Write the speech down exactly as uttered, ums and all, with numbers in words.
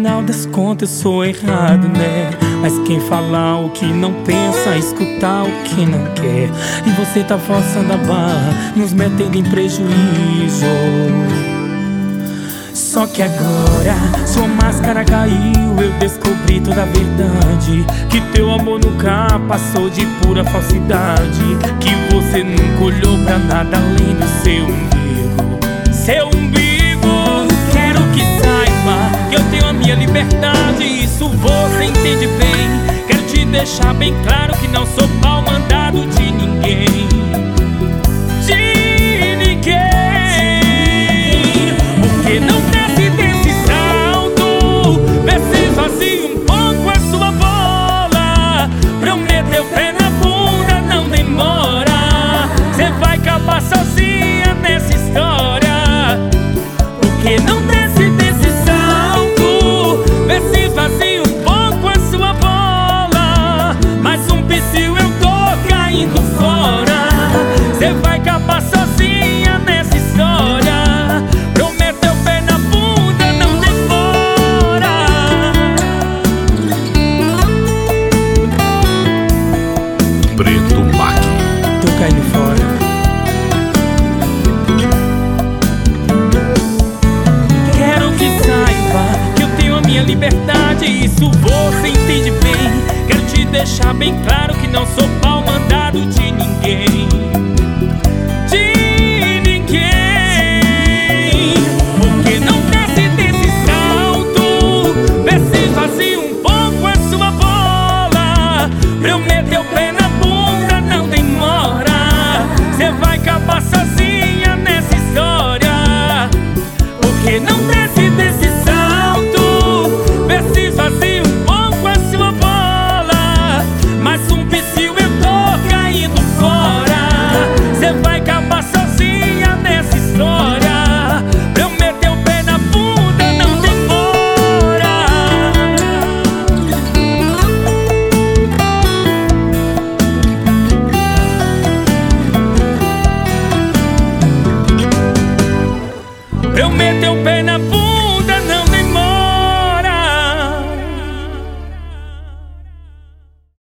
final das contas eu sou errado, né? Mas quem fala o que não pensa, escutar o que não quer. E você tá forçando a barra, nos metendo em prejuízo. Só que agora sua máscara caiu, eu descobri toda a verdade. Que teu amor nunca passou de pura falsidade. Que você nunca olhou pra nada além do seu umbigo. Seu umbigo. Quero que saiba que eu tenho a minha liberdade, isso você entende bem. Quero te deixar bem claro que não sou pau mandado de ninguém. De ninguém. Porque não desce desse salto, vê se esvazia um pouco a sua bola. Pra eu meter o pé na bunda não demora. Cê vai acabar sozinha nessa história. Porque não desce desse salto, vê se esvazia um pouco a sua bola. Mais um psiu eu tô caindo fora. Cê vai acabar sozinha nessa história. Prometeu pé na bunda, não demora. Preto Mac. Tô caindo fora. Quero que saiba que eu tenho a minha liberdade, isso você entende bem. Quero te deixar bem claro que não sou pau mandado de ninguém.